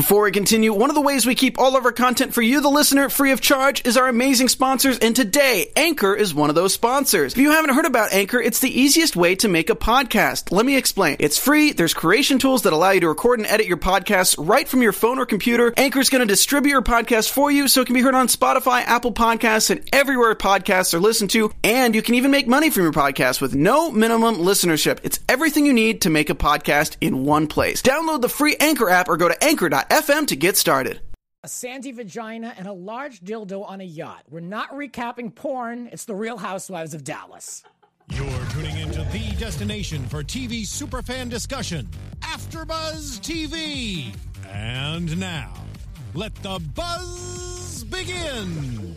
Before we continue, one of the ways we keep all of our content for you, the listener, free of charge is our amazing sponsors, and today, Anchor is one of those sponsors. If you haven't heard about Anchor, it's the easiest way to make a podcast. Let me explain. It's free, there's creation tools that allow you to record and edit your podcasts right from your phone or computer. Anchor's going to distribute your podcast for you so it can be heard on Spotify, Apple Podcasts, and everywhere podcasts are listened to, and you can even make money from your podcast with no minimum listenership. It's everything you need to make a podcast in one place. Download the free Anchor app or go to anchor.fm to get started. A sandy vagina and a large dildo on a yacht. We're not recapping porn. It's the Real Housewives of Dallas. You're tuning into the destination for TV superfan discussion, AfterBuzz TV. And now, let the buzz begin.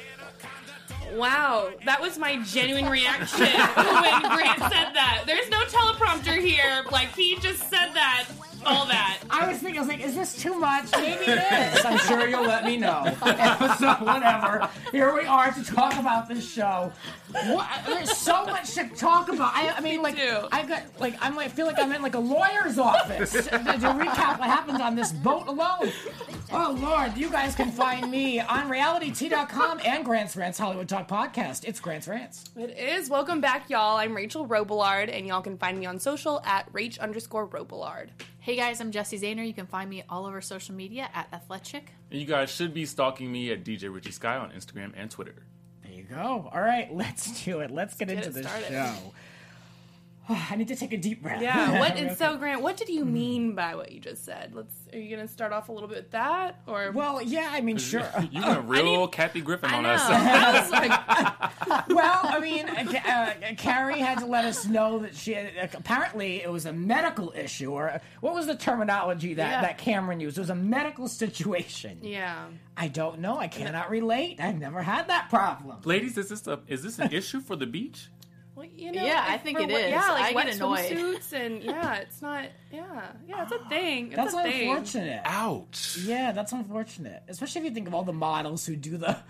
Wow, that was my genuine reaction when Grant said that. There's no teleprompter here. Like, he just said that, all that. I was like, is this too much? Maybe it is. I'm sure you'll let me know. Episode whatever. Here we are to talk about this show. There's so much to talk about. I mean, like, I feel like I'm in like a lawyer's office to recap what happened on this boat alone. Oh Lord, you guys can find me on realityt.com and Grant's Rants Hollywood Talk podcast. It's Grant's Rants. It is. Welcome back, y'all. I'm Rachel Robillard, and y'all can find me on social at Rach_Robillard. Hey guys, I'm Jessie Zahner. You can find me all over social media at Athletic. And you guys should be stalking me at DJ Richie Sky on Instagram and Twitter. There you go. All right, let's do it. Let's get into this show. I need to take a deep breath. Yeah. So, Grant, what did you mean by what you just said? Are you going to start off a little bit with that, or? Well, yeah. I mean, sure. You went real Kathy Griffin on us. I was like, well, I mean, Carrie had to let us know that she had, apparently it was a medical issue, or what was the terminology that Cameron used? It was a medical situation. Yeah. I don't know. I cannot relate. I've never had that problem. Ladies, is this an issue for the beach? Well, you know, yeah, I think it is. Yeah, like I wet get annoyed. swimsuits, and it's not. Yeah, it's a thing. It's that's a thing. Unfortunate. Ouch. Yeah, that's unfortunate. Especially if you think of all the models who do the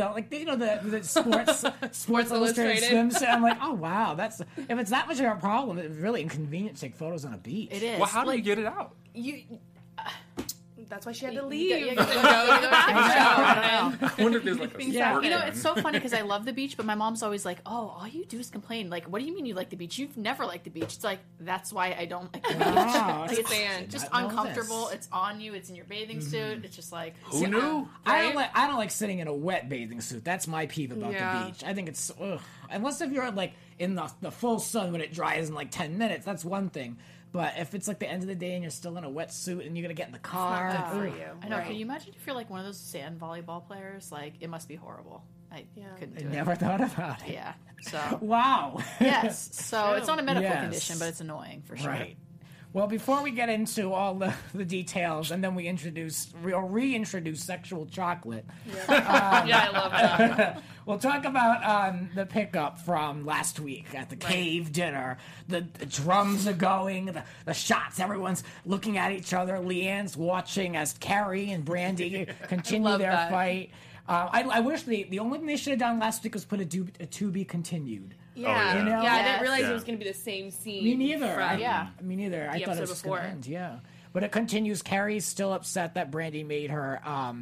sports Illustrated swimsuit. I'm like, oh wow, if it's that much of a problem, it's really inconvenient to take photos on a beach. It is. Well, how do you get it out? That's why she had to leave. You go to the bathroom. I wonder if there's like a squirt You know, gun. it's so funny because I love the beach, but my mom's always like, "Oh, all you do is complain. Like, what do you mean you like the beach? You've never liked the beach." It's like that's why I don't like the beach. Wow, Like, it's just uncomfortable. It's on you. It's in your bathing suit. It's just like Who knew? I don't like sitting in a wet bathing suit. That's my peeve about the beach. I think it's unless if you're like in the full sun when it dries in like 10 minutes, that's one thing. But if it's like the end of the day and you're still in a wetsuit and you're gonna get in the car, it's not good for you. I know. Right. Can you imagine if you're like one of those sand volleyball players? Like, it must be horrible. I couldn't do I it. never thought about it. Yeah. So Wow. yes. So it's not a medical Yes. condition, but it's annoying for sure. Right. Well, before we get into all the details, and then we reintroduce sexual chocolate, I love that. we'll talk about the pickup from last week at the cave dinner. The drums are going, the shots, everyone's looking at each other. Leanne's watching as Carrie and Brandy continue their fight. I wish the only thing they should have done last week was put a to be continued. Yeah, You know? I didn't realize Yeah. it was going to be the same scene. Me neither. From, Me neither. I thought it episode was going to before. end. Yeah, but it continues. Carrie's still upset that Brandy made her.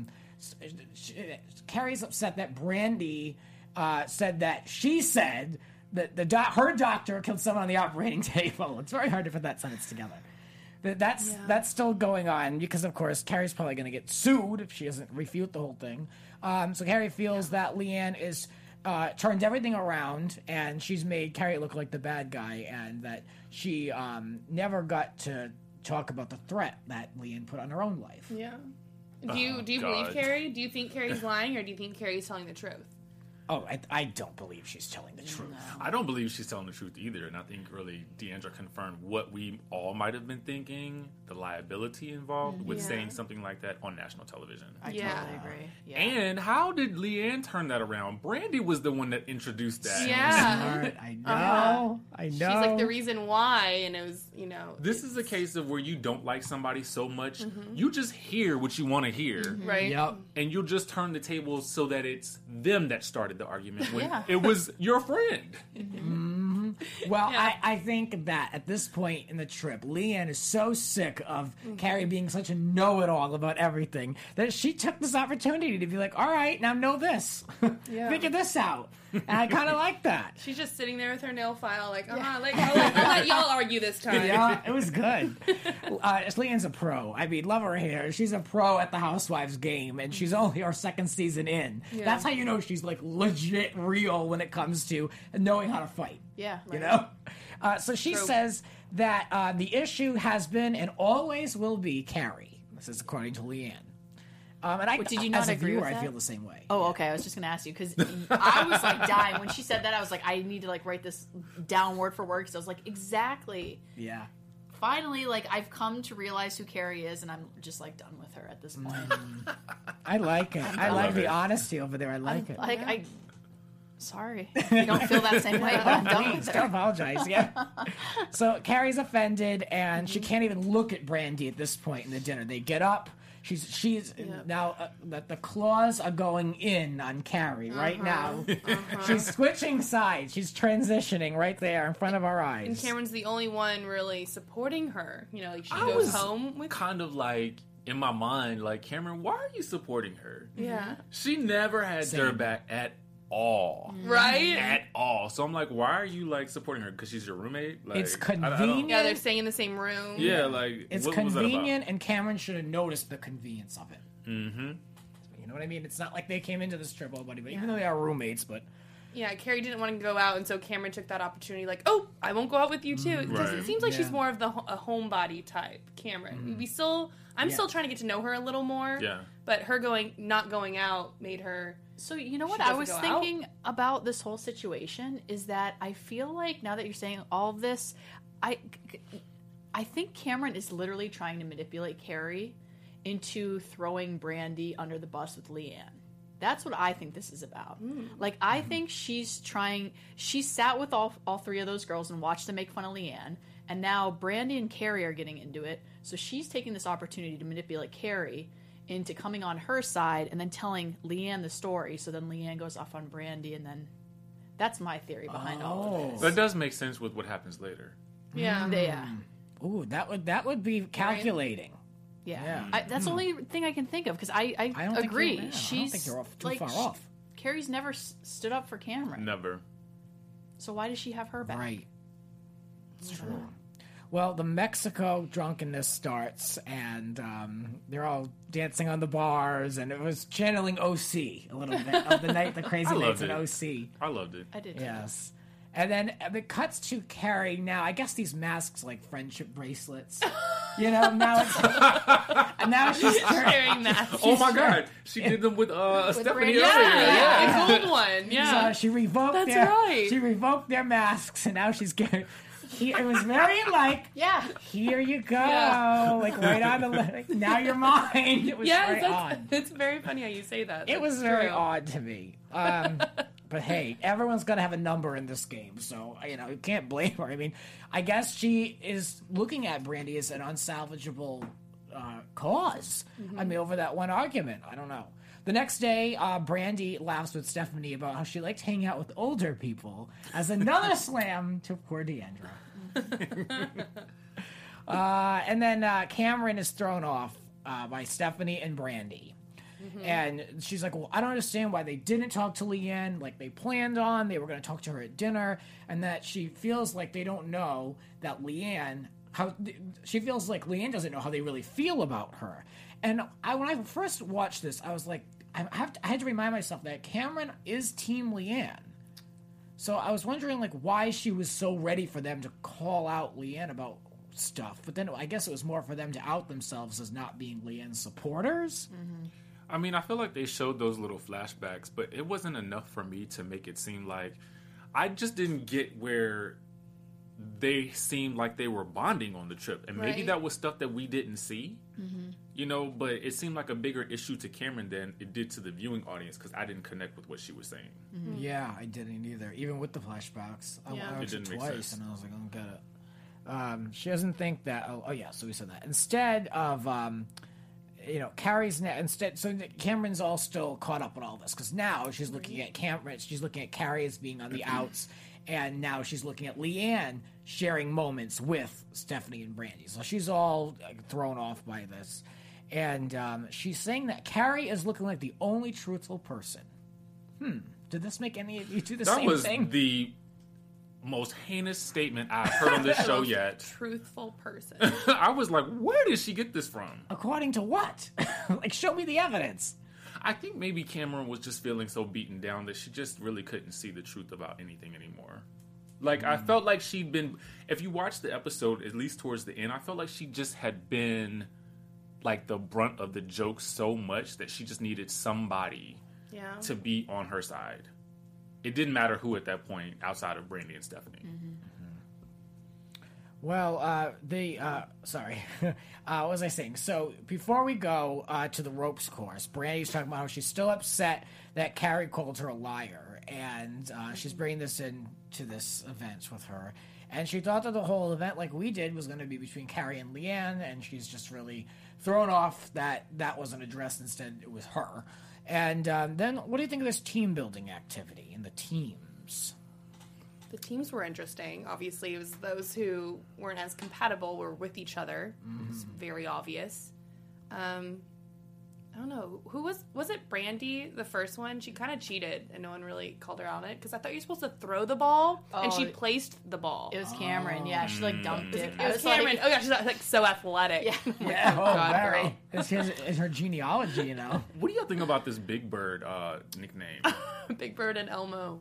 Carrie's upset that Brandy said that she said that her doctor killed someone on the operating table. It's very hard to put that sentence together. That's still going on because, of course, Carrie's probably going to get sued if she doesn't refute the whole thing. So Carrie feels that Leanne is. Turned everything around, and she's made Carrie look like the bad guy, and that she never got to talk about the threat that Leanne put on her own life. Yeah. Do you believe Carrie? Do you think Carrie's lying, or do you think Carrie's telling the truth? Oh, I don't believe she's telling the truth. I don't believe she's telling the truth either, and I think really Deandra confirmed what we all might have been thinking, the liability involved with saying something like that on national television. I totally agree. Yeah. And how did Leanne turn that around? Brandy was the one that introduced that. Yeah. Smart. I know. I know. She's like the reason why, and it was, This is a case of where you don't like somebody so much, you just hear what you want to hear. right? Yep. And you'll just turn the tables so that it's them that started the argument when Yeah. it was your friend. Mm-hmm. Well, I think that at this point in the trip, Leanne is so sick of Carrie being such a know-it-all about everything that she took this opportunity to be like, all right, now know this. Figure this out. And I kind of like that. She's just sitting there with her nail file, like, I'll let y'all argue this time. Yeah, it was good. Leanne's a pro. I mean, love her hair. She's a pro at the Housewives game, and she's only her second season in. Yeah. That's how you know she's like legit real when it comes to knowing how to fight. Yeah. You know? So she says that the issue has been and always will be Carrie. This is according to Leanne. And did you not as a agree viewer, with that? I feel the same way. Oh, okay. I was just going to ask you because I was like dying. When she said that, I was like, I need to like write this down word for word because I was like, exactly. Yeah. Finally, like, I've come to realize who Carrie is, and I'm just, like, done with her at this point. I like it. I like the honesty over there. I like it. Like, sorry. You don't feel that same way, but I'm done with Don't her. apologize. Yeah. So Carrie's offended, and she can't even look at Brandy at this point in the dinner. They get up. She's now the claws are going in on Carrie right now. She's switching sides. She's transitioning right there in front of our eyes. And Cameron's the only one really supporting her. You know, like she I goes was home with. kind of like in my mind, like, Cameron, why are you supporting her? Yeah. She never had their back at all. Right? At all. So I'm like, why are you like supporting her? Because she's your roommate? Like, It's I don't- convenient. Yeah, they're staying in the same room. Yeah, like It's what was that about? convenient, and Cameron should have noticed the convenience of it. Mm-hmm. You know what I mean? It's not like they came into this trip all buddy, but even though they are roommates, but Yeah, Carrie didn't want to go out, and so Cameron took that opportunity, like, oh, I won't go out with you too. Because Right. it seems like Yeah. she's more of a homebody type, Cameron. I'm still trying to get to know her a little more. Yeah. But her not going out made her. So, you know what She I doesn't was go thinking about this whole situation is that I feel like now that you're saying all of this, I think Cameron is literally trying to manipulate Carrie into throwing Brandy under the bus with Leanne. That's what I think this is about. Like, I think she sat with all three of those girls and watched them make fun of Leanne, and now Brandy and Carrie are getting into it, so she's taking this opportunity to manipulate Carrie into coming on her side and then telling Leanne the story, so then Leanne goes off on Brandy, and then that's my theory behind all of this. That does make sense with what happens later. Yeah. Yeah. ooh, that would be calculating. Yeah. Yeah. That's the only thing I can think of, because I don't think agree. you're- I don't She's think you're off too like, far off. Carrie's never stood up for Cameron. Never. So why does she have her back? Right. It's true. Well, the Mexico drunkenness starts, and they're all dancing on the bars, and it was channeling OC a little bit of the night, the crazy nights in OC. I loved it. I did. Yes. And then it cuts to Carrie. Now, I guess these masks like friendship bracelets. You know, now it's and now she's Wearing that. Oh my God, she did them with Stephanie Brandy. earlier. Yeah, the gold one. Yeah. So she revoked That's their right. she revoked their masks, and now she's getting. It was very like, Yeah. here you go, Yeah. like right on the like, now you're mine. It was very Yes, odd. it's very funny how you say that. It was That's very true. odd to me. But hey, everyone's gonna have a number in this game, so you know you can't blame her. I mean, I guess she is looking at Brandy as an unsalvageable cause. I mean, over that one argument, I don't know. The next day, Brandy laughs with Stephanie about how she liked hanging out with older people as another slam to poor Deandra. And then Cameron is thrown off by Stephanie and Brandy. And she's like, well, I don't understand why they didn't talk to Leanne like they planned on. They were going to talk to her at dinner. And that she feels like they don't know that she feels like Leanne doesn't know how they really feel about her. And when I first watched this, I was like, I had to remind myself that Cameron is Team Leanne. So I was wondering like why she was so ready for them to call out Leanne about stuff. But then I guess it was more for them to out themselves as not being Leanne's supporters. I mean, I feel like they showed those little flashbacks, but it wasn't enough for me to make it seem like I just didn't get where they seemed like they were bonding on the trip. And maybe Right. that was stuff that we didn't see, you know, but it seemed like a bigger issue to Cameron than it did to the viewing audience because I didn't connect with what she was saying. Yeah, I didn't either. Even with the flashbacks, I Yeah. watched It didn't it make twice, sense. and I was like, I don't get it. She doesn't think that. Oh yeah, so we said that instead of Carrie's instead. So Cameron's all still caught up with all this because now she's looking at Cameron. She's looking at Carrie as being on the outs, And now she's looking at Leanne sharing moments with Stephanie and Brandy. So she's all thrown off by this. And she's saying that Carrie is looking like the only truthful person. Did this make any of you do the same thing? That was the most heinous statement I've heard on this show yet. Truthful person. I was like, where did she get this from? According to what? Like, show me the evidence. I think maybe Cameron was just feeling so beaten down that she just really couldn't see the truth about anything anymore. Like, I felt like she'd been... If you watch the episode, at least towards the end, I felt like she just had been, like, the brunt of the joke so much that she just needed somebody to be on her side. It didn't matter who at that point, outside of Brandy and Stephanie. Well, sorry. What was I saying? So, before we go to the ropes course, Brandy's talking about how she's still upset that Carrie called her a liar. And she's bringing this into this event with her. And she thought that the whole event, like we did, was going to be between Carrie and Leanne. And she's just really thrown off that wasn't addressed. Instead, it was her. And then, what do you think of this team-building activity and the teams? The teams were interesting. Obviously, it was those who weren't as compatible were with each other. It was very obvious. I don't know. Who was it Brandy, the first one? She kind of cheated, and no one really called her out on it, because I thought you were supposed to throw the ball, and she placed the ball. It was Cameron. Yeah, she like dunked it. It was Cameron. Oh, yeah, she's like so athletic. Yeah. Yeah, God, very. girl. It's her genealogy, you know. What do y'all think about this Big Bird nickname? Big Bird and Elmo.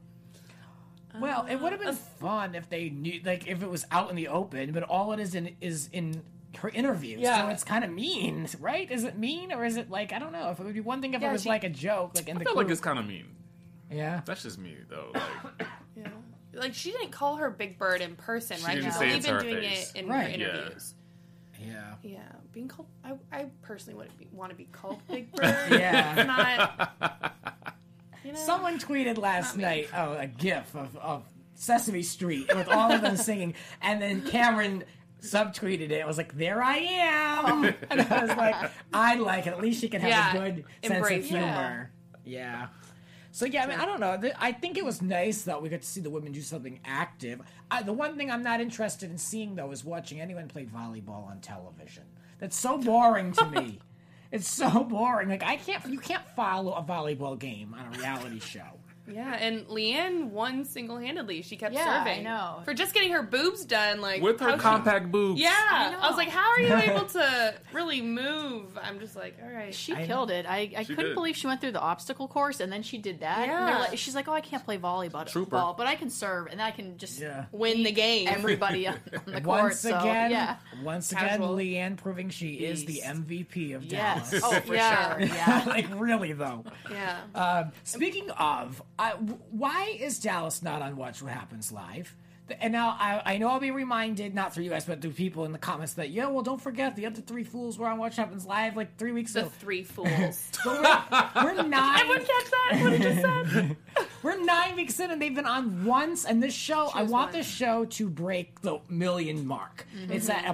Well, it would have been fun if they knew, like, if it was out in the open, but all it is in her interviews. Yeah. So it's kind of mean, right? Is it mean, or is it like, I don't know. If it would be one thing if it was like a joke, like in I the feel like group. it's kind of mean. Yeah. That's just me, though. Like, Yeah. Like, she didn't call her Big Bird in person, right? didn't She's say only it to been her doing face. it in Right. her interviews. Yeah. Yeah. Being called... I personally wouldn't want to be called Big Bird. Yeah. It's not... You know? Someone tweeted last night a gif of Sesame Street with all of them singing, and then Cameron subtweeted it. It was like, there I am. And I was like, I like it. At least she can have a good sense of Embrace it. humor. Yeah. So, yeah, I mean, I don't know. I think it was nice that we got to see the women do something active. The one thing I'm not interested in seeing, though, is watching anyone play volleyball on television. That's so boring to me. It's so boring. Like, you can't follow a volleyball game on a reality show. Yeah, and Leanne won single-handedly. She kept Yeah, serving. I know. For just getting her boobs done, like... with her how she- compact boobs. Yeah. I know. I was like, how are you able to really move? I'm just like, all right. She killed it. I She couldn't did. believe she went through the obstacle course and then she did that. And they're Yeah. like, she's like, oh, I can't play volleyball, Trooper. but I can serve and I can just Win the game. everybody on the court. Once again, Casual. Leanne proving she is the Beast. MVP of Yes. Dallas. Oh, for Yeah. sure. Yeah. Like, really, though. Yeah. Speaking of, why is Dallas not on Watch What Happens Live? And now, I know I'll be reminded, not through you guys, but through people in the comments that, well, don't forget, the other three fools were on Watch What Happens Live like 3 weeks The ago. three fools. So we're 9... Everyone catch that? What he just said? We're 9 weeks in, and they've been on once. And this show, I want this show to break the 1 million mark. It's at a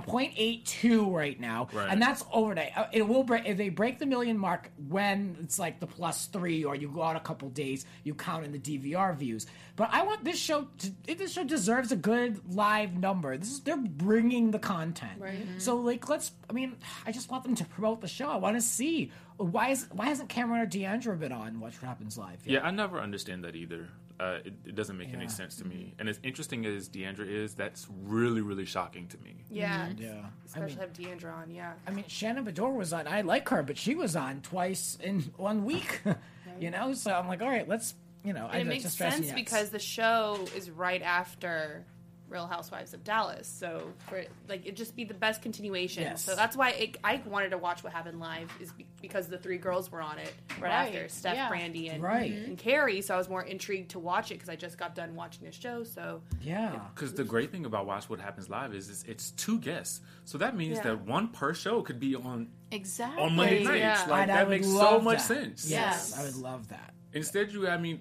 0.82 right now, Right. and that's over there. It will break if they break the 1 million mark when it's like the +3, or you go out a couple days, you count in the DVR views. But I want this show. This show deserves a good live number. They're bringing the content, Right. So like, I just want them to promote the show. I want to see why hasn't Cameron or Deandra been on Watch What Happens Live yet? Yeah, I never understand that either. It doesn't make any sense to me. And as interesting as Deandra is, that's really, really shocking to me. Yeah. Yeah. Especially have Deandra on, yeah. I mean, Shannon Bedore was on. I like her, but she was on twice in 1 week. So I'm like, all right, let's. And it makes sense because the show is right after Real Housewives of Dallas, so for it'd just be the best continuation. Yes. So that's why I wanted to watch What Happened Live is because the three girls were on it right after Steph, Brandy, and Carrie. So I was more intrigued to watch it because I just got done watching this show. So Because the great thing about Watch What Happens Live is it's 2 guests, so that means that one per show could be on Exactly. on Monday nights. Yeah. Like And I that would makes love so much that. sense. Yes, I would love that. Instead,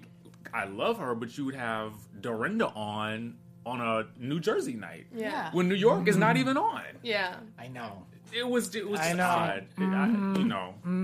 I love her, but you would have Dorinda on a New Jersey night. yeah. When New York is not even on. Yeah. I know. It was I just know. odd. But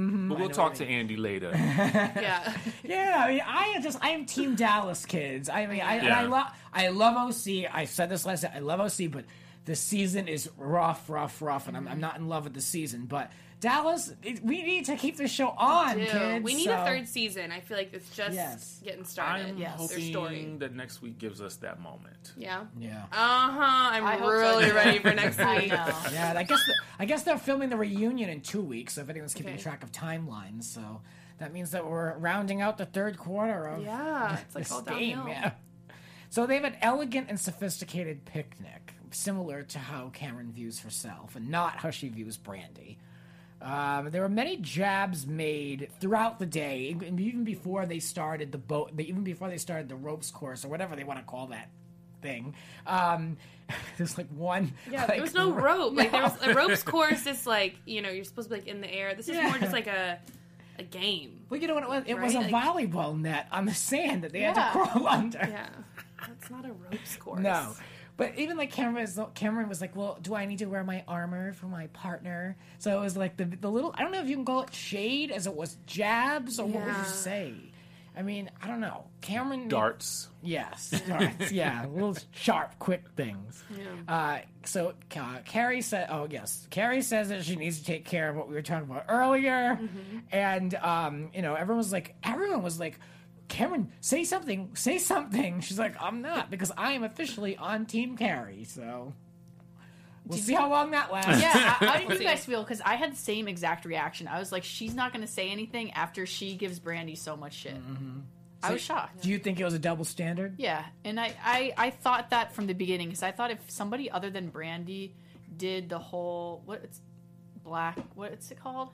We'll talk to Andy later. Yeah. Yeah, I mean, I am Team Dallas, kids. I mean, I love OC. I said this last time. I love OC, but the season is rough, and I'm not in love with the season. But Dallas, we need to keep the show on, kids. We need a third season. I feel like it's just getting started. I'm hoping that next week gives us that moment. Yeah. Yeah. I'm really ready for next week. I know. Yeah, I guess they're filming the reunion in 2 weeks, so if anyone's keeping track of timelines, so that means that we're rounding out the third quarter of it's like this all game. downhill. Yeah. So they have an elegant and sophisticated picnic, similar to how Cameron views herself, and not how she views Brandy. There were many jabs made throughout the day, even before they started the ropes course or whatever they want to call that thing. There's like one. Yeah, there was no rope. Like there was a ropes course. It's like you're supposed to be like in the air. This is more just like a game. Well, you know what it was? It was a volleyball net on the sand that they had to crawl under. Yeah, that's not a ropes course. No. But even like Cameron was like, well, do I need to wear my armor for my partner? So it was like the little, I don't know if you can call it shade as it was jabs, or what would you say? I mean, I don't know. Cameron. Darts. Yes, darts. Yeah, little sharp, quick things. Yeah. So Carrie said, Carrie says that she needs to take care of what we were talking about earlier. Mm-hmm. And, everyone was like, Cameron, say something. She's like, I'm not, because I am officially on Team Carrie. So we'll see how long that lasts. Yeah, how did you guys feel? Because I had the same exact reaction. I was like, she's not going to say anything after she gives Brandy so much shit. Mm-hmm. I was shocked. Do you think it was a double standard? Yeah, and I thought that from the beginning, because I thought if somebody other than Brandy did the whole, what's it called?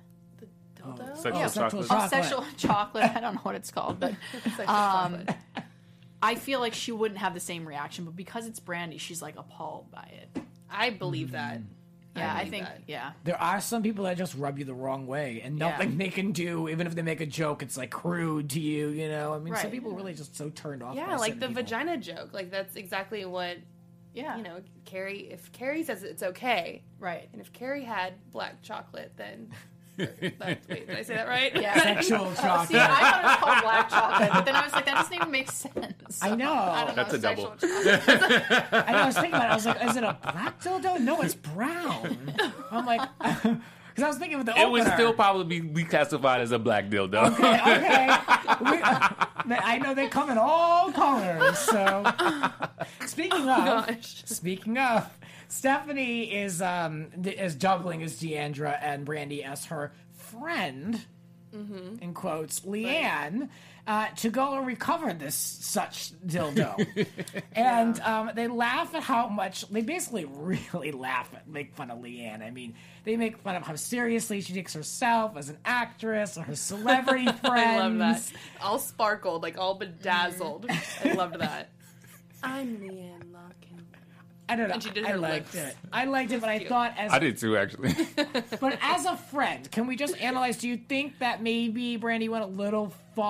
Sexual chocolate. I don't know what it's called, but I feel like she wouldn't have the same reaction. But because it's Brandy, she's like appalled by it. I believe that. Yeah, I think. There are some people that just rub you the wrong way, and nothing they can do, even if they make a joke, it's like crude to you. You know, I mean, some people are really just so turned off. Yeah, like the vagina joke. Like that's exactly what. Yeah, Carrie. If Carrie says it's okay, right, and if Carrie had black chocolate, then. Wait, did I say that right? Yeah. Sexual chocolate. See, I thought it was called black chocolate, but then I was like, that doesn't even make sense. So, I know. That's a double. I know, I was thinking about it. I was like, is it a black dildo? No, it's brown. I'm like, because I was thinking of the opener. It would still probably be classified as a black dildo. Okay. I know they come in all colors, so. Speaking of, Stephanie is juggling as Deandra and Brandy as her friend, in quotes, Leanne, to go and recover this such dildo. And they laugh at how much, they basically really make fun of Leanne. I mean, they make fun of how seriously she takes herself as an actress or her celebrity friends. I love that. All sparkled, like all bedazzled. I loved that. I'm Leanne Larkin. I don't know. And she did I her liked lips. it. I liked it, but I thought I did too, actually. But as a friend, can we just analyze? Do you think that maybe Brandy went a little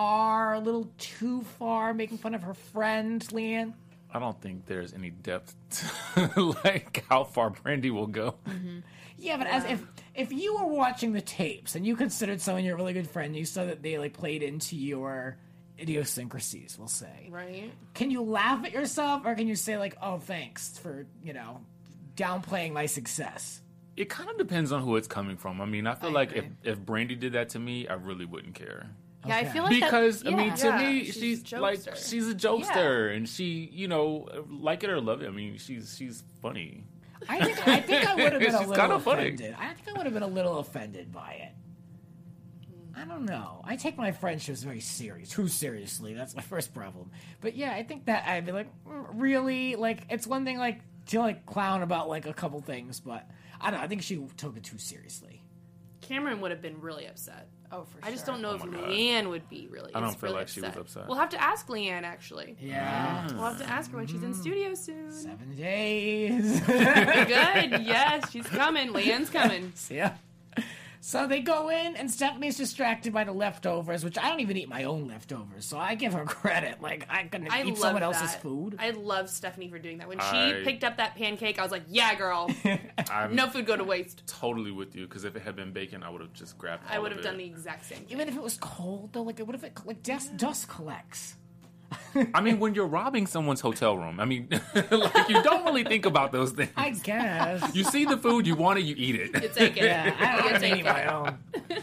too far, making fun of her friend, Leanne? I don't think there's any depth to, like, how far Brandy will go. Mm-hmm. Yeah, but as if you were watching the tapes and you considered someone your really good friend, you saw that they like played into your idiosyncrasies, we'll say. Right. Can you laugh at yourself, or can you say like, "Oh, thanks for downplaying my success"? It kind of depends on who it's coming from. I mean, I feel like if Brandy did that to me, I really wouldn't care. Yeah, I feel like because I mean, to me, she's a like she's a jokester, and she, like it or love it. I mean, she's funny. I think I would have been a little kind of offended. I think I would have been a little offended by it. I don't know. I take my friendships very too seriously. That's my first problem. But yeah, I think that I'd be like, really? Like, it's one thing like to like clown about like a couple things, but I don't know. I think she took it too seriously. Cameron would have been really upset. Oh, for sure. I just don't know if Leanne would be really. I don't feel really like she was upset. We'll have to ask Leanne actually. Yeah, we'll have to ask her when she's in studio soon. 7 days. Good. Yes, she's coming. Leanne's coming. Yeah. So they go in, and Stephanie's distracted by the leftovers, which I don't even eat my own leftovers, so I give her credit. Like, I couldn't eat someone else's food. I love Stephanie for doing that. When she picked up that pancake, I was like, yeah, girl. No food go to waste. Totally with you, because if it had been bacon, I would have just grabbed all I would of have it. done the exact same thing. Even if it was cold, though, like, what if it, like, dust collects? I mean, when you're robbing someone's hotel room, I mean, like, you don't really think about those things. I guess. You see the food, you want it, you eat it. You take it. Yeah, I don't You have take any of it. my own.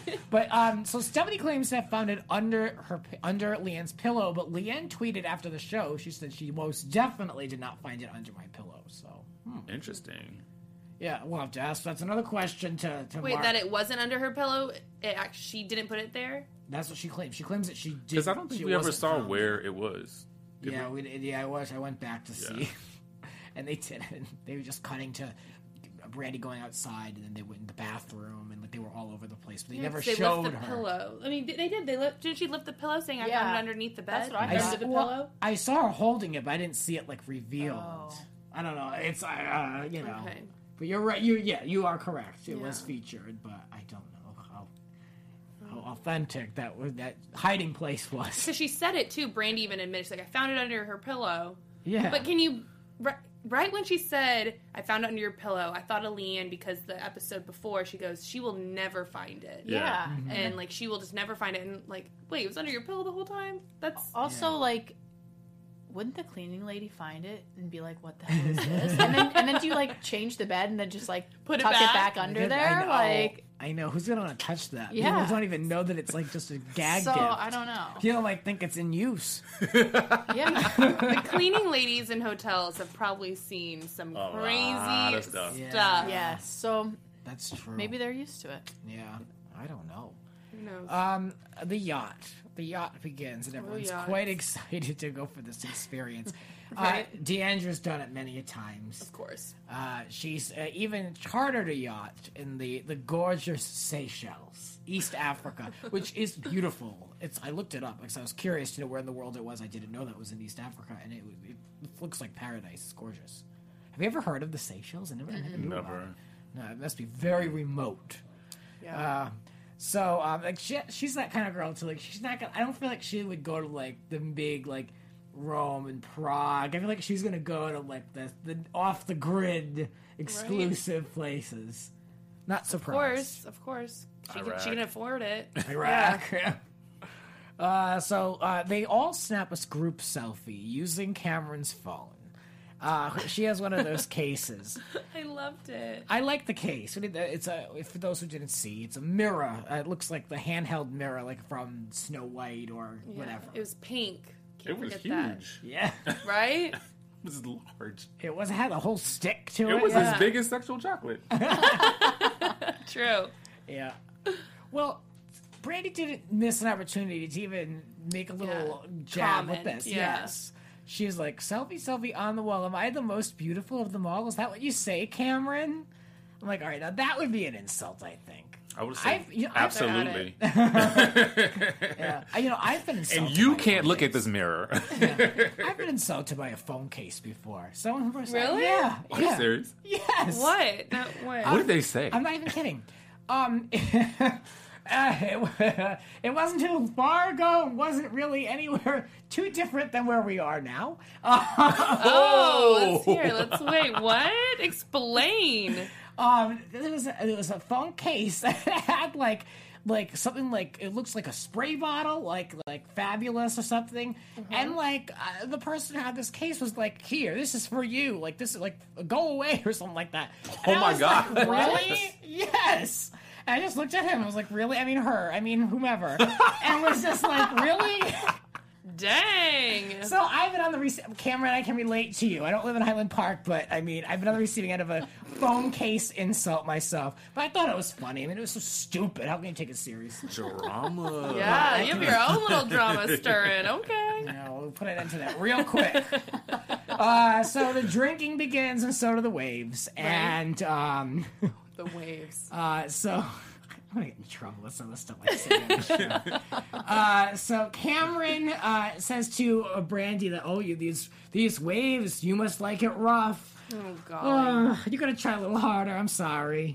But so Stephanie claims to have found it under Leanne's pillow, but Leanne tweeted after the show. She said she most definitely did not find it under my pillow. So Interesting. yeah, we'll have to ask. That's another question to Wait, Mark. that it wasn't under her pillow? She didn't put it there? That's what she claims. She claims that she did. Because I don't think we ever saw where it was. Yeah, I went back to see, and they did. And they were just cutting to Brandy going outside, and then they went in the bathroom, and like they were all over the place. But they never They showed left the her. pillow. I mean, they did. Didn't she lift the pillow saying, I found it underneath the bed? That's what I Under thought. the pillow? I saw her holding it, but I didn't see it like revealed. Oh. I don't know. It's you know. Okay. But you're right. You are correct. It was featured, but I don't know how authentic that hiding place was. Because she said it too. Brandy even admitted, she's like, I found it under her pillow. Yeah. But can you... Right when she said, I found it under your pillow, I thought of Leanne because the episode before, she goes, she will never find it. Yeah. Mm-hmm. And, like, she will just never find it. And, like, wait, it was under your pillow the whole time? That's... Also, like, wouldn't the cleaning lady find it and be like, what the hell is this? and then do you, like, change the bed and then just, like, Put it tuck back? it back under there? I know. Who's gonna want to touch that? Yeah. People don't even know that it's like just a gag So, gift. I don't know. You don't like think it's in use. Yeah. The cleaning ladies in hotels have probably seen some lot crazy of stuff. stuff. Yes. So, That's true. maybe they're used to it. Yeah. I don't know. Who knows? The yacht. The yacht begins, and everyone's yachts. quite excited to go for this experience. Right. Deandra's done it many a times. Of course. She's even chartered a yacht in the gorgeous Seychelles, East Africa, which is beautiful. I looked it up because I was curious to know where in the world it was. I didn't know that was in East Africa, and it looks like paradise. It's gorgeous. Have you ever heard of the Seychelles? I never knew about Never. it. No, it must be very remote. Yeah. So, like, she's that kind of girl too. Like, she's not gonna. I don't feel like she would go to like the big like Rome and Prague. I feel like she's gonna go to like the off the grid exclusive places. Not surprised. Of course. She Iraq. can afford it. Iraq. So they all snap a group selfie using Cameron's phone. She has one of those cases. I loved it. I like the case. It's for those who didn't see, it's a mirror. It looks like the handheld mirror, like from Snow White or whatever. It was pink. Can't It was forget huge. Yeah, that. Right? It was large. it had a whole stick to it. It was Yeah. as big as sexual chocolate. True. Yeah. Well, Brandy didn't miss an opportunity to even make a little jab Comment, with this. yeah. Yes. She was like, selfie on the wall. Am I the most beautiful of them all? Is that what you say, Cameron? I'm like, all right, now that would be an insult, I think. I would say I've absolutely. Yeah. I've been insulted. And you by can't phone look at case. this mirror. I've been insulted by a phone case before. Someone was like, Really? yeah. Are you yeah. serious? Yes. What? No, what? What did they say? I'm not even kidding. It wasn't too far ago. It wasn't really anywhere too different than where we are now. Oh, let's hear. Let's wait. What? Explain. There was a phone case that had like something like it looks like a spray bottle, like Fabulous or something, and like the person who had this case was like, "Here, this is for you. Like this is like go away or something like that." And Oh I my was God. like, really? Yes. And I just looked at him. I was like, really? I mean, her. I mean, whomever. And was just like, really? Dang. So I've been on the Cameron, I can relate to you. I don't live in Highland Park, but I mean, I've been on the receiving end of a phone case insult myself. But I thought it was funny. I mean, it was so stupid. How can you take it serious? Drama. Yeah, you have your own little drama stirring. Okay. You know, we'll put an end to that real quick. So the drinking begins, and so do the waves. And The waves. so I'm gonna get in trouble with some of the stuff I say on the show. So Cameron says to Brandy that, "Oh, these waves, you must like it rough. Oh, God. You gotta try a little harder. I'm sorry."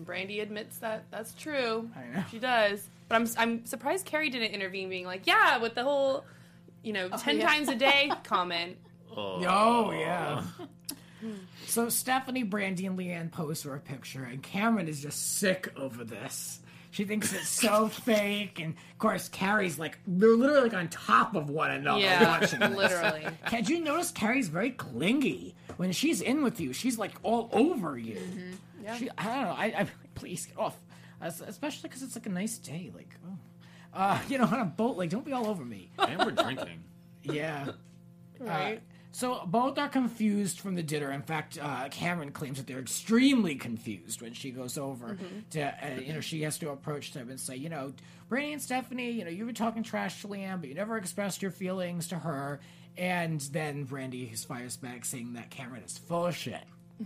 And Brandy admits that that's true. I know. She does. But I'm surprised Carrie didn't intervene, being like, yeah, with the whole, 10 times a day comment. Oh, yeah. So Stephanie, Brandy, and Leanne pose for a picture, and Cameron is just sick over this. She thinks it's so fake, and of course Carrie's like, they're literally like on top of one another watching this. Literally. Did you notice Carrie's very clingy? When she's in with you, she's like all over you. Mm-hmm. Yeah. I don't know. I please get off, especially because it's like a nice day. Like, on a boat. Like, don't be all over me. And we're drinking. Yeah. Right. So both are confused from the dinner. In fact, Cameron claims that they're extremely confused when she goes over to, she has to approach them and say, Brandy and Stephanie, you've been talking trash to Leanne, but you never expressed your feelings to her. And then Brandy fires back saying that Cameron is full of shit.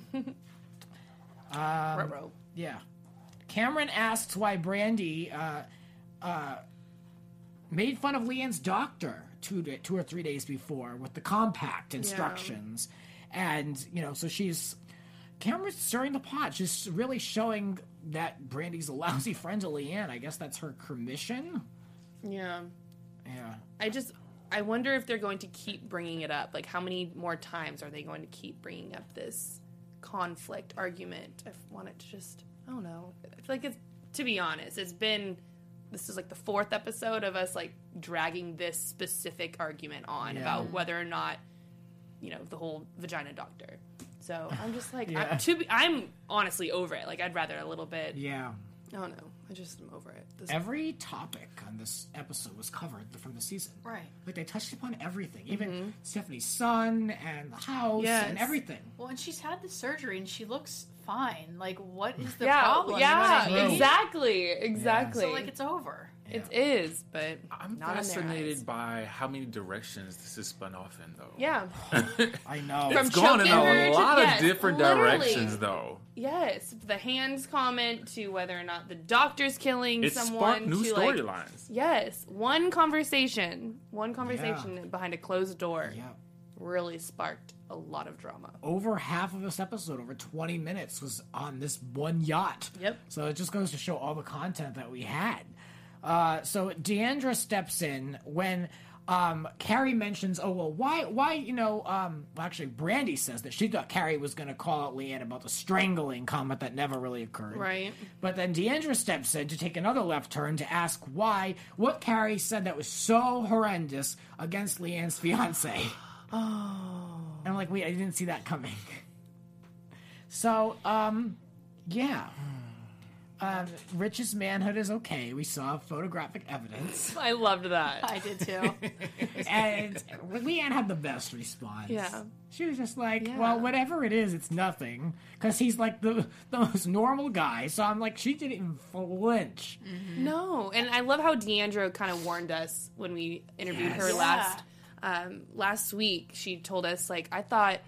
Yeah. Cameron asks why Brandy made fun of Leanne's doctor 2 or 3 days before with the compact instructions. Yeah. And, so Cameron's stirring the pot, just really showing that Brandy's a lousy friend to Leanne. I guess that's her mission. Yeah. Yeah. I wonder if they're going to keep bringing it up. Like, how many more times are they going to keep bringing up this conflict argument? I want it to just, I don't know. I feel like to be honest, this is like the 4th episode of us like dragging this specific argument on about whether or not, the whole vagina doctor. So I'm just like, I'm honestly over it. Like, I'd rather a little bit. Yeah. I don't know. I just am over it. Every topic on this episode was covered from the season. Right. Like, they touched upon everything. Even Stephanie's son and the house and everything. Well, and she's had the surgery and she looks fine. Like, what is the problem? Yeah, you know what I mean? Exactly. Yeah. So, like, it's over. Yeah. It is, but I'm not fascinated by how many directions this is spun off in, though. Yeah. I know. It's gone in a lot of different literally. directions, though. Yes, the hands comment to whether or not the doctor's killing someone. It sparked new storylines. Yes, one conversation behind a closed door really sparked a lot of drama. Over half of this episode, over 20 minutes, was on this one yacht. Yep. So it just goes to show all the content that we had. So Deandra steps in when Carrie mentions, actually Brandy says that she thought Carrie was going to call out Leanne about the strangling comment that never really occurred. Right. But then Deandra steps in to take another left turn to ask what Carrie said that was so horrendous against Leanne's fiance. Oh. And I'm like, wait, I didn't see that coming. So, yeah. Rich's manhood is okay. We saw photographic evidence. I loved that. I did too. And Leanne had the best response. Yeah. She was just like, well, whatever it is, it's nothing. Because he's like the most normal guy. So I'm like, she didn't even flinch. Mm-hmm. No. And I love how Deandra kind of warned us when we interviewed her last week. She told us, like, I thought,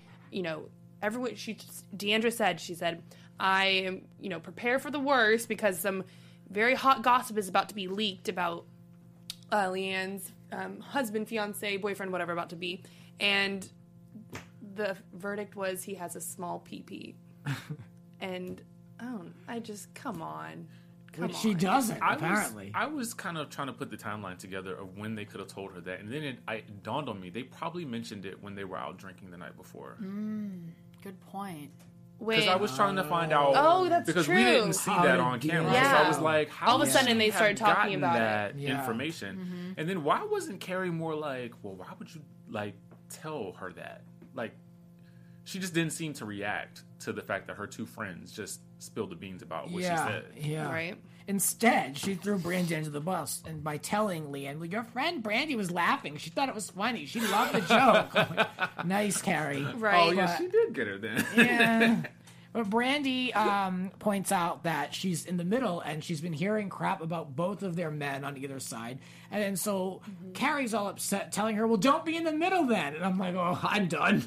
Deandra said, she said, I am, prepare for the worst because some very hot gossip is about to be leaked about Leanne's husband, fiance, boyfriend, whatever about to be. And the verdict was he has a small pee-pee. And, come on. Which she doesn't, apparently. I was kind of trying to put the timeline together of when they could have told her that. And then it dawned on me, they probably mentioned it when they were out drinking the night before. Good point. Because I was trying to find out. Oh, that's because true. we didn't see that on camera. So I was like, how all of a sudden they started talking about that information. And then why wasn't Carrie more like, well, why would you tell her that? Like, she just didn't seem to react to the fact that her two friends just spilled the beans about what she said. Yeah. Right. Instead, she threw Brandy under the bus, and by telling Leanne, well, your friend Brandy was laughing. She thought it was funny. She loved the joke. Nice, Carrie. Right. Oh, yeah, she did get her then. Yeah. But Brandy points out that she's in the middle, and she's been hearing crap about both of their men on either side. And then so Carrie's all upset, telling her, well, don't be in the middle then. And I'm like, oh, I'm done.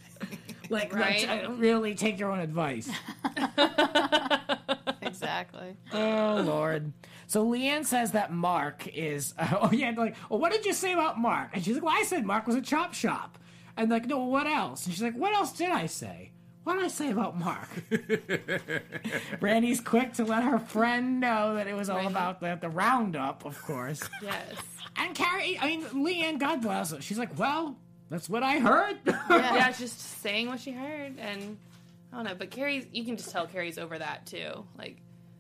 Really take your own advice. Exactly. Oh, Lord. So Leanne says that Mark is... what did you say about Mark? And she's like, well, I said Mark was a chop shop. And like, no, what else? And she's like, what else did I say? what did I say about Mark? Brandy's quick to let her friend know that it was all about the roundup, of course. Yes. And Leanne, God bless her. She's like, well, that's what I heard. Yeah, just saying what she heard, and I don't know. But you can just tell Carrie's over that too. Like,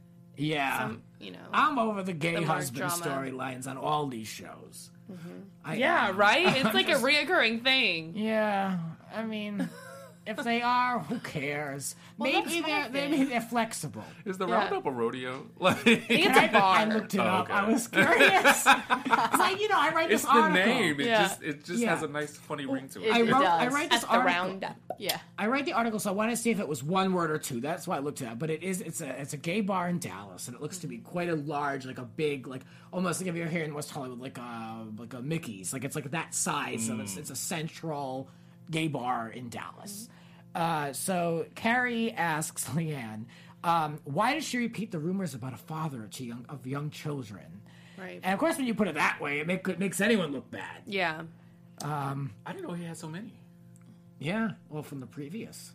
yeah, I'm over the gay the Mark husband drama. storylines on all these shows. Yeah, right? It's like a reoccurring thing. Yeah, I mean, if they are, who cares? Maybe they're flexible. Is the roundup a rodeo? Like, It's a bar. I looked it up. okay. I was curious. I write this it's the article. name. It just Yeah. has a nice, funny ring to It it. I does. write this At the article. roundup. Yeah. I write the article, so I wanted to see if it was one word or two. That's why I looked it up. But it's a gay bar in Dallas, and it looks to be quite a large, like a big, like almost like if you're here in West Hollywood, like a Mickey's, like it's like that size. So it's a central gay bar in Dallas. So Carrie asks Leanne, why does she repeat the rumors about a father of young children? Right. And of course, when you put it that way, it makes anyone look bad. Yeah. I didn't know he had so many. Yeah, well, from the previous.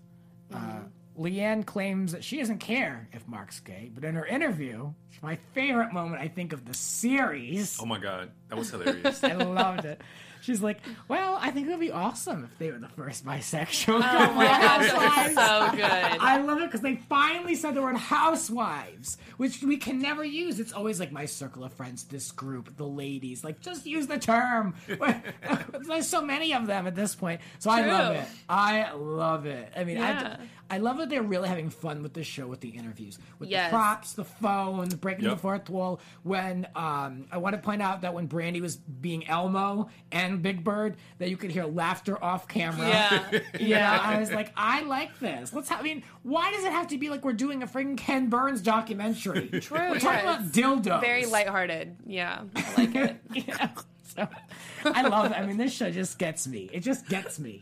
Leanne claims that she doesn't care if Mark's gay, but in her interview, it's my favorite moment, I think, of the series. Oh my god, that was hilarious. I loved it. She's like, well, I think it would be awesome if they were the first bisexual. Oh my gosh, that was so good. I love it because they finally said the word housewives, which we can never use. It's always like my circle of friends, this group, the ladies. Like, just use the term. There's so many of them at this point. So I love it. I love it. I mean, Yeah. I love that they're really having fun with this show, with the interviews, with Yes. the props, the phones, breaking the Yep. fourth wall. When I want to point out that when Brandy was being Elmo and Big Bird, that you could hear laughter off camera. Yeah. Yeah, I was like, I like this. Why does it have to be like we're doing a freaking Ken Burns documentary? True. We're talking about dildos. Very lighthearted. Yeah. I like it. Yeah. So, I love it. I mean, this show just gets me. It just gets me.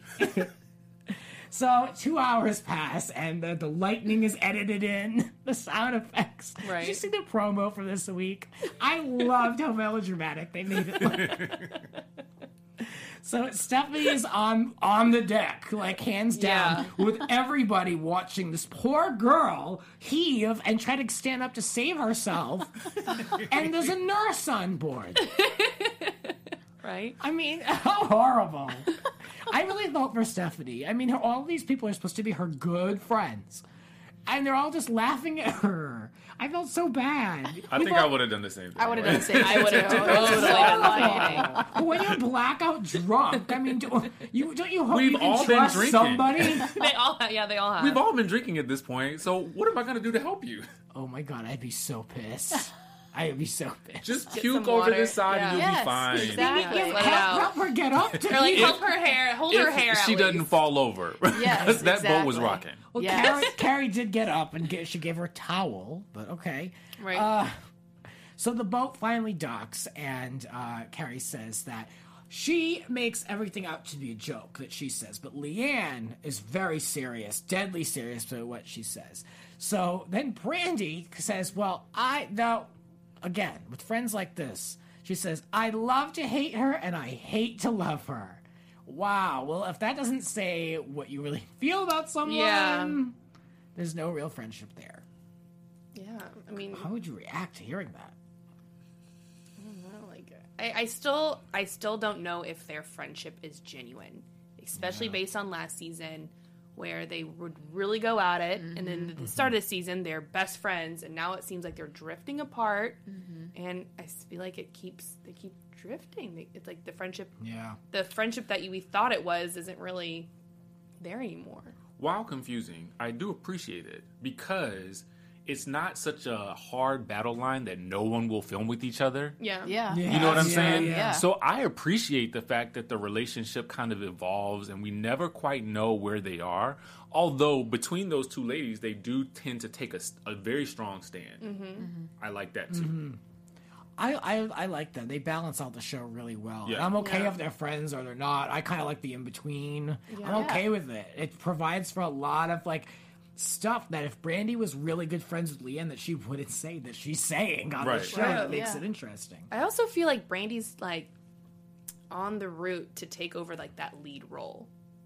So 2 hours pass, and the lightning is edited in, the sound effects. Right. Did you see the promo for this week? I loved how melodramatic they made it look. So Stephanie is on the deck, like hands down, with everybody watching this poor girl heave and try to stand up to save herself. And there's a nurse on board. Right? I mean, how horrible. I really felt for Stephanie. I mean, all these people are supposed to be her good friends. And they're all just laughing at her. I felt so bad. I think I would have done the same thing. I would have done the same. I would have totally done the When you're blackout drunk, I mean, don't you hope We've you can all been trust drinking. somebody? They all have. We've all been drinking at this point, so what am I going to do to help you? Oh my god, I'd be so pissed. I'd be so pissed. Just Get puke some over water. this side and you'll Yes, be fine. exactly. Let it out. help her get up to Or like me. help her hair, hold her hair. If she at doesn't least. fall over. Yes, that boat was exactly. rocking. Well, Yes. Carrie did get up and she gave her a towel, but okay. Right. So the boat finally docks, and Carrie says that she makes everything out to be a joke that she says, but Leanne is very serious, deadly serious to what she says. So then Brandy says, well, again, with friends like this, she says, I love to hate her and I hate to love her. Wow. Well, if that doesn't say what you really feel about someone, Yeah. there's no real friendship there. Yeah. I mean, How would you react to hearing that? like I still don't know if their friendship is genuine, especially based on last season where they would really go at it, and then at the start of the season they're best friends, and now it seems like they're drifting apart, and I feel like they keep drifting. It's like the friendship that we thought it was isn't really there anymore. While confusing, I do appreciate it because it's not such a hard battle line that no one will film with each other. Yeah. Yeah. You know what I'm saying? yeah. So I appreciate the fact that the relationship kind of evolves and we never quite know where they are. Although between those two ladies, they do tend to take a very strong stand. I like that too. I like them. They balance out the show really well. Yeah. And I'm okay Yeah. if they're friends or they're not. I kind of like the in-between. I'm okay with it. It provides for a lot of, like, stuff that if Brandy was really good friends with Leanne, that she wouldn't say that she's saying on the Right. show. Right, That makes yeah. it interesting. I also feel like Brandy's like on the route to take over like that lead role.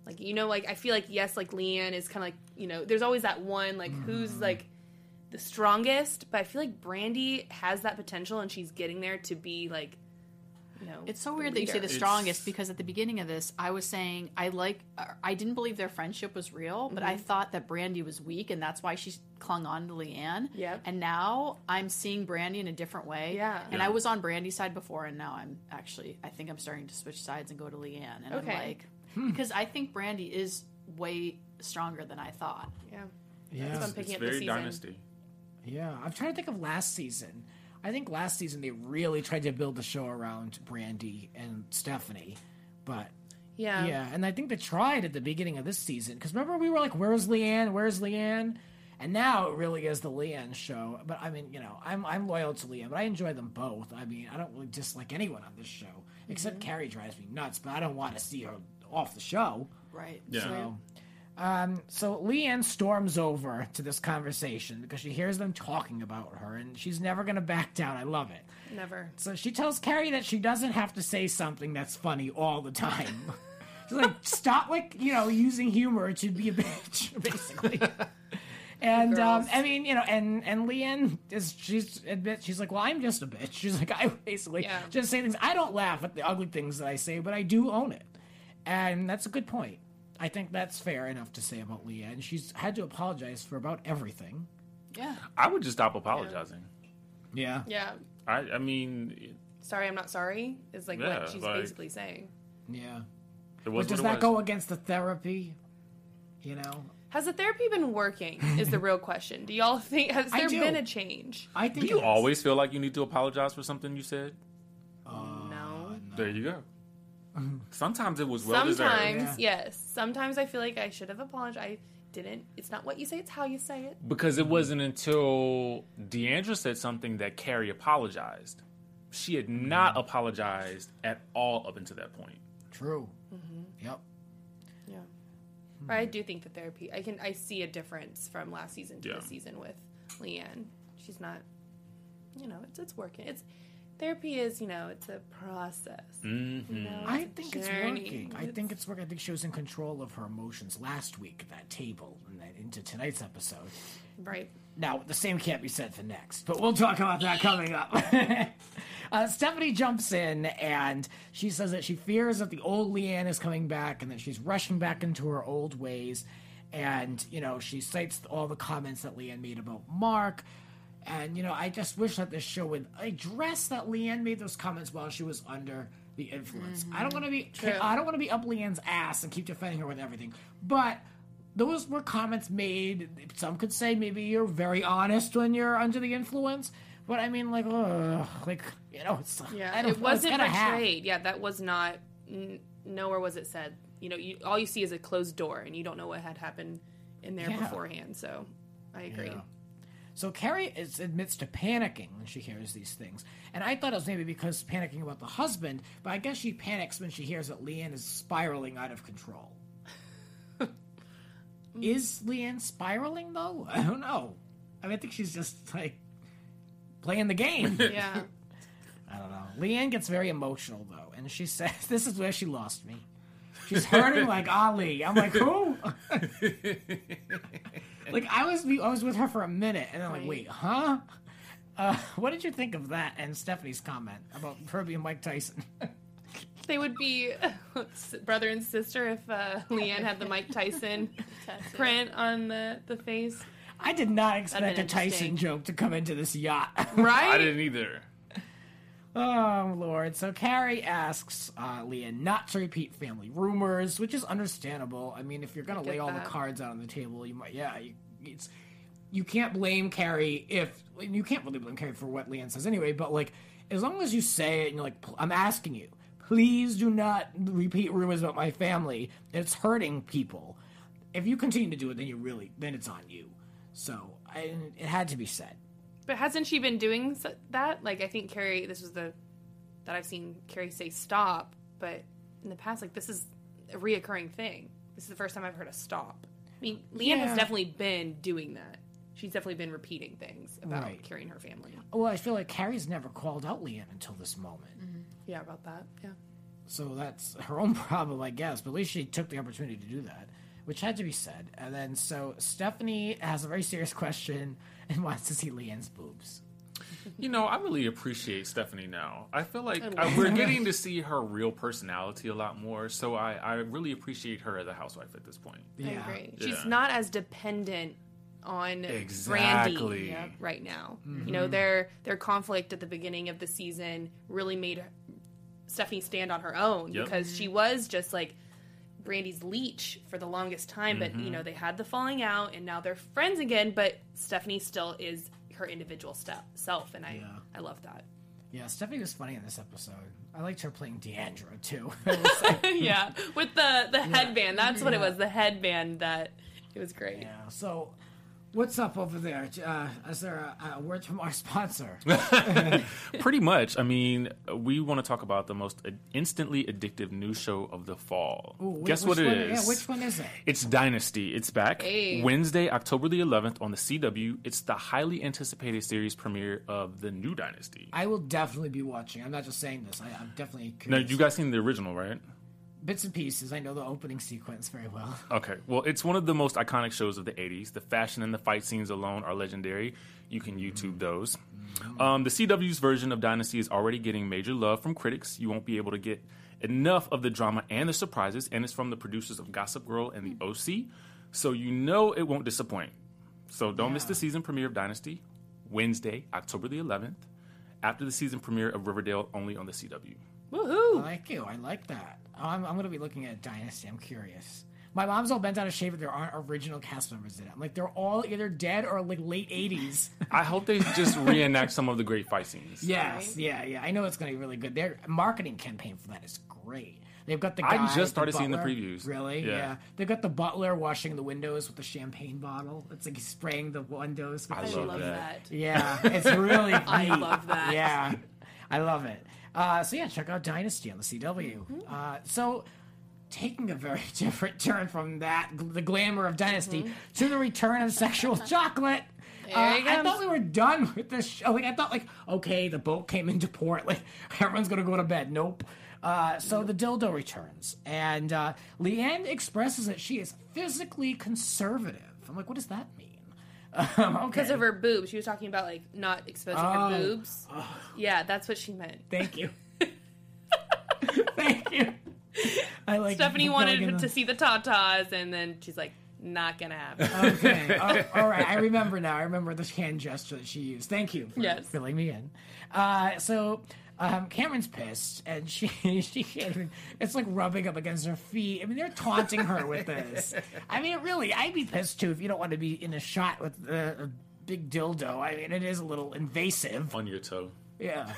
Like, you know, like, I feel like, yes, like, Leanne is kind of like, you know, there's always that one, like, who's, like, the strongest, but I feel like Brandy has that potential, and she's getting there to be, like, you know, it's so weird that you say the strongest, because at the beginning of this, I was saying I didn't believe their friendship was real, but I thought that Brandy was weak, and that's why she clung on to Leanne. Yep. And now I'm seeing Brandy in a different way. Yeah. And I was on Brandy's side before, and now I think I'm starting to switch sides and go to Leanne. And Okay. I'm like, because I think Brandy is way stronger than I thought. Yeah. Yeah. That's what I'm picking It's up this very season. Dynasty. Yeah, I'm trying to think of last season. I think last season they really tried to build the show around Brandy and Stephanie, but yeah, and I think they tried at the beginning of this season, because remember we were like, "Where's Leanne? Where's Leanne?" And now it really is the Leanne show. But I mean, you know, I'm loyal to Leanne, but I enjoy them both. I mean, I don't really dislike anyone on this show except Carrie drives me nuts, but I don't want to see her off the show. Right. Yeah. So Leanne storms over to this conversation because she hears them talking about her, and she's never going to back down. I love it. Never. So she tells Carrie that she doesn't have to say something that's funny all the time. She's like, stop, like, you know, using humor to be a bitch, basically. And I mean, you know, and Leanne she's like, well, I'm just a bitch. She's like, I basically just say things. I don't laugh at the ugly things that I say, but I do own it, and that's a good point. I think that's fair enough to say about Leanne. She's had to apologize for about everything. Yeah. I would just stop apologizing. Yeah. Yeah. I mean, Sorry, I'm not sorry is like Yeah, what she's like- basically saying. Yeah. it was But does what it that was. go against the therapy? You know? Has the therapy been working is the real question. Do y'all think, has I there do. been a change? I think Do you it is. always feel like you need to apologize for something you said? No. There you go. Sometimes it was well deserved. Sometimes, yes. Sometimes I feel like I should have apologized. I didn't. It's not what you say, it's how you say it. Because it wasn't until Deandra said something that Carrie apologized. She had not apologized at all up until that point. True. Mm-hmm. Yep. Yeah. But I do think the therapy, I see a difference from last season to Yeah. this season with Leanne. She's not, you know, it's working. Therapy is, you know, it's a process. Mm-hmm. You know, I a think it's journey. working. I think it's working. I think she was in control of her emotions last week at that table and then into tonight's episode. Right. Now, the same can't be said for next, but we'll talk about that coming up. Stephanie jumps in, and she says that she fears that the old Leanne is coming back and that she's rushing back into her old ways. And, you know, she cites all the comments that Leanne made about Mark. And, you know, I just wish that this show would address that Leanne made those comments while she was under the influence. I don't want to be I don't want to be up Leanne's ass and keep defending her with everything. But those were comments made. Some could say maybe you're very honest when you're under the influence. But I mean, like, you know, it's Yeah, I don't it know, it's wasn't kinda half. portrayed. Yeah, that was not. Nowhere was it said. You know, all you see is a closed door, and you don't know what had happened in there Yeah. beforehand. So, I agree. Yeah. So Carrie admits to panicking when she hears these things. And I thought it was maybe because panicking about the husband, but I guess she panics when she hears that Leanne is spiraling out of control. Is Leanne spiraling, though? I don't know. I mean, I think she's just, like, playing the game. Yeah. I don't know. Leanne gets very emotional, though, and she says, this is where she lost me. She's hurting like Ali. I'm like, who? Like, I was with her for a minute, and I'm like, Right. wait, huh? What did you think of that and Stephanie's comment about her being Mike Tyson? They would be brother and sister if Leanne had the Mike Tyson print on the face. I did not expect a been Tyson interesting. joke to come into this yacht. Right? I didn't either. Oh, Lord. So Carrie asks Leanne not to repeat family rumors, which is understandable. I mean, if you're going to get lay all that. the cards out on the table, you might, you can't blame Carrie you can't really blame Carrie for what Leanne says anyway, but, like, as long as you say it and you're like, I'm asking you, please do not repeat rumors about my family. It's hurting people. If you continue to do it, then it's on you. So, it had to be said. But hasn't she been doing that? Like, I think Carrie, this was that I've seen Carrie say stop, but in the past, like, this is a reoccurring thing. This is the first time I've heard a stop. I mean, Leanne has definitely been doing that. She's definitely been repeating things about Right. Carrie and her family. Well, I feel like Carrie's never called out Leanne until this moment. Yeah, about that. Yeah. So that's her own problem, I guess. But at least she took the opportunity to do that, which had to be said. And then so Stephanie has a very serious question and wants to see Leanne's boobs. You know, I really appreciate Stephanie now. I feel like we're getting to see her real personality a lot more. So I really appreciate her as a housewife at this point. I agree. Yeah. She's not as dependent on Exactly. Brandy right now. You know, their conflict at the beginning of the season really made Stephanie stand on her own because she was just like Brandy's leech for the longest time. But, you know, they had the falling out and now they're friends again. But Stephanie still is her individual self. And I love that. Yeah, Stephanie was funny in this episode. I liked her playing Deandra, too. Yeah, with the headband. That's what it was, the headband that it was great. Yeah, so what's up over there? Is there a word from our sponsor? Pretty much. I mean, we want to talk about the most instantly addictive news show of the fall. Ooh, Guess what it is? Yeah, which one is it? It's Dynasty. It's back Hey. Wednesday, October the 11th on the CW. It's the highly anticipated series premiere of the new Dynasty. I will definitely be watching. I'm not just saying this. I'm definitely Now, curious. you guys seen the original, right? Bits and pieces. I know the opening sequence very well. Okay, well, it's one of the most iconic shows of the 80s. The fashion and the fight scenes alone are legendary. You can YouTube those. The CW's version of Dynasty is already getting major love from critics. You won't be able to get enough of the drama and the surprises, and it's from the producers of Gossip Girl and The OC, so you know it won't disappoint. So don't miss the season premiere of Dynasty, Wednesday, October the 11th, after the season premiere of Riverdale, only on the CW. Woohoo! I like that. I'm going to be looking at Dynasty. I'm curious. My mom's all bent out of shape that there aren't original cast members in it. I'm like, they're all either dead or like late 80s. I hope they just reenact some of the great fight scenes. Yes, yeah. I know it's going to be really good. Their marketing campaign for that is great. They've got the guy, I just started the seeing the butler. previews. Really? Yeah. They've got the butler washing the windows with the champagne bottle. It's like he's spraying the windows. With I the love that. Yeah, it's really neat. I love that. Yeah, I love it. So yeah, check out Dynasty on the CW. So taking a very different turn from that, the glamour of Dynasty, to the return of sexual chocolate. There he I comes. thought we were done with this show. Like, I thought, okay, the boat came into port. Like, everyone's going to go to bed. Nope. So the dildo returns. And Leanne expresses that she is physically conservative. I'm like, what does that mean? Okay. Because of her boobs. She was talking about, like, not exposing her boobs. Yeah, that's what she meant. Thank you. Thank you. I like Stephanie filling in wanted the- to see the tatas, and then she's like, not gonna happen. Okay. All right. I remember now. I remember the hand gesture that she used. Thank you for Yes. filling me in. So Cameron's pissed, and she can't even. It's like rubbing up against her feet. I mean, they're taunting her with this. I mean, really, I'd be pissed too if you don't want to be in a shot with a big dildo. I mean, it is a little invasive. On your toe. Yeah.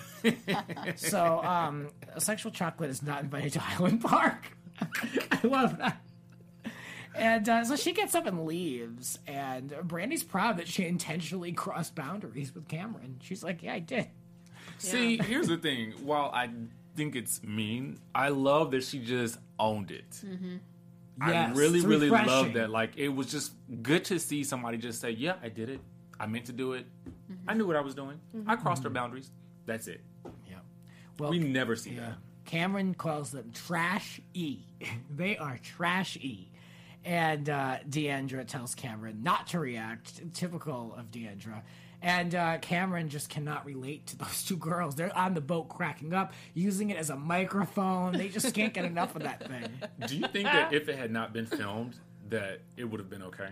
So, Sexual Chocolate is not invited to Highland Park. I love that. And so she gets up and leaves, and Brandy's proud that she intentionally crossed boundaries with Cameron. She's like, yeah, I did. See, here's the thing. While I think it's mean, I love that she just owned it. I Yes, really, it's really love refreshing. that. Like, it was just good to see somebody just say, yeah, I did it. I meant to do it. I knew what I was doing. I crossed her boundaries. That's it. Yeah. Well, We never see that. Cameron calls them trash-y. They are trash-y. And Deandra tells Cameron not to react, typical of Deandra. And Cameron just cannot relate to those two girls. They're on the boat cracking up, using it as a microphone. They just can't get enough of that thing. Do you think that if it had not been filmed, that it would have been okay?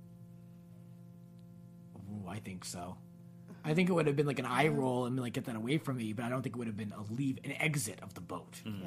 Ooh, I think so. I think it would have been like an eye roll and like get that away from me, but I don't think it would have been an exit of the boat. Yeah.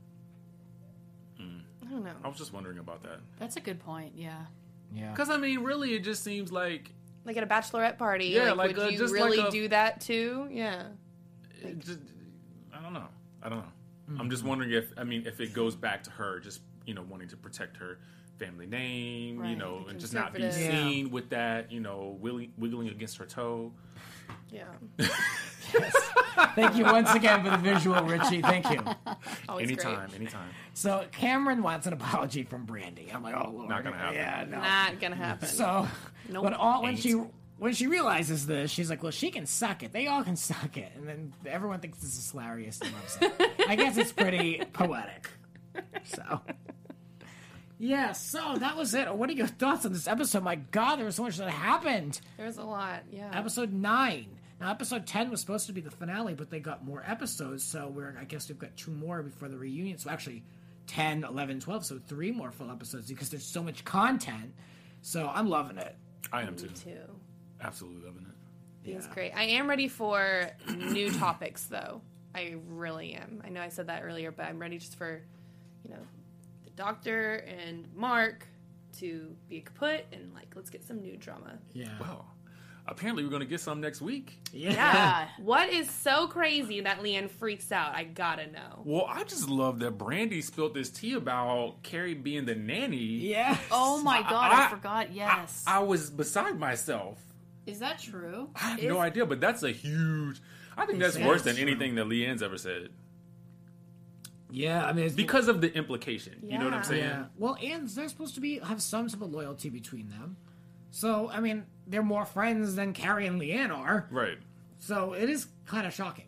I don't know. I was just wondering about that. That's a good point. Yeah. Yeah. Because, I mean, really, it just seems like... Like at a bachelorette party. Yeah, like like, would you just really like a- do that too? Yeah. It just, I don't know. I'm just wondering if it goes back to her just, wanting to protect her family name, Right. and just not be Conservative. seen with that, wiggling against her toe. Yeah. Thank you once again for the visual, Richie. Thank you. Always Anytime. So Cameron wants an apology from Brandy. I'm like, oh Lord, Not gonna happen. Yeah, great. no. Not gonna happen. So Nope. when when she realizes this, she's like, well, she can suck it. They all can suck it. And then everyone thinks this is hilarious and loves it. I guess it's pretty poetic. So, yeah, so that was it. What are your thoughts on this episode? My God, there was so much that happened. There was a lot, yeah. Episode 9. Now, episode 10 was supposed to be the finale, but they got more episodes, so I guess we've got 2 more before the reunion. So actually, 10, 11, 12, so 3 more full episodes because there's so much content. So I'm loving it. I am too. Me too. Absolutely loving it. It was great. I am ready for new topics, though. I really am. I know I said that earlier, but I'm ready just for, the Doctor and Mark to be kaput and, let's get some new drama. Yeah. Well, apparently we're going to get some next week. Yeah. What is so crazy that Leanne freaks out? I gotta know. Well, I just love that Brandy spilled this tea about Carrie being the nanny. Yeah. Oh my God, I forgot. Yes. I was beside myself. Is that true? I have no idea, but that's a huge... I think that's worse than anything that Leanne's ever said. Yeah, I mean... It's because of the implication. You know what I'm saying? Yeah. Well, and they're supposed to have some sort of loyalty between them. So, I mean, they're more friends than Carrie and Leanne are. Right. So it is kind of shocking.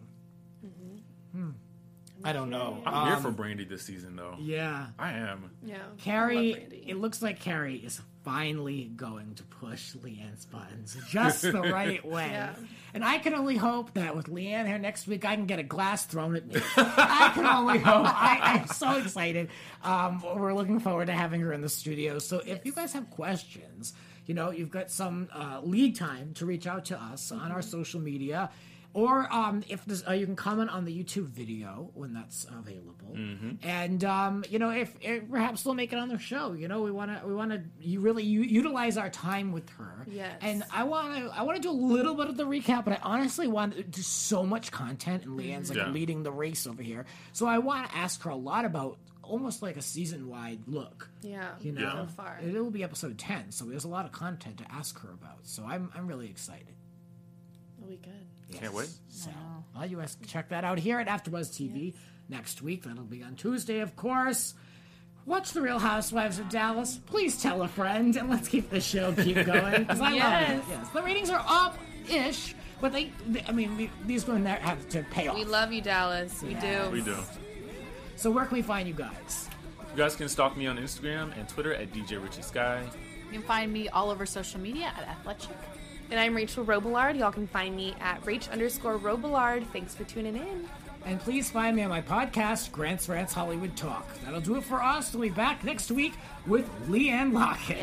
I don't know. I'm here for Brandy this season, though. Yeah. I am. Yeah. Carrie, it looks like Carrie is finally going to push Leanne's buttons just the right way. Yeah. And I can only hope that with Leanne here next week, I can get a glass thrown at me. I can only hope. I'm so excited. We're looking forward to having her in the studio. So if you guys have questions, you've got some lead time to reach out to us on our social media. Or if there's, you can comment on the YouTube video when that's available, and if perhaps they'll make it on their show. We want to really utilize our time with her. Yes. And I want to do a little bit of the recap, but I honestly want to do so much content, and Leanne's leading the race over here. So I want to ask her a lot about almost like a season-wide look. Yeah. So far. It'll be episode 10, so there's a lot of content to ask her about. So I'm really excited. It'll be good. Yes. Can't wait. So, well, you guys can check that out here at AfterBuzz TV next week. That'll be on Tuesday, of course. Watch The Real Housewives of Dallas. Please tell a friend, and let's keep this show keep going because I love it. Yes, the ratings are up-ish, but these women have to pay off. We love you, Dallas. We do. We do. So where can we find you guys? You guys can stalk me on Instagram and Twitter at DJ Richie Sky. You can find me all over social media at Athletic. And I'm Rachel Robillard. Y'all can find me at Rach_Robillard. Thanks for tuning in. And please find me on my podcast, Grant's Rants Hollywood Talk. That'll do it for us. We'll be back next week with Leanne Locken.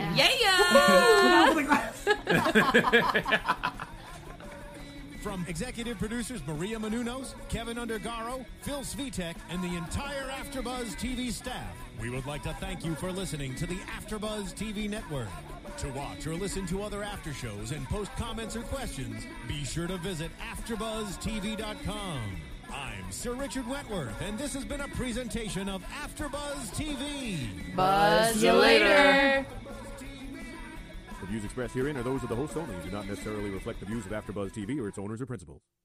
From executive producers Maria Menounos, Kevin Undergaro, Phil Svitek, and the entire AfterBuzz TV staff, we would like to thank you for listening to the AfterBuzz TV network. To watch or listen to other after shows and post comments or questions, be sure to visit AfterBuzzTV.com. I'm Sir Richard Wentworth, and this has been a presentation of AfterBuzz TV. Buzz you later. The views expressed herein are those of the hosts only and do not necessarily reflect the views of AfterBuzz TV or its owners or principals.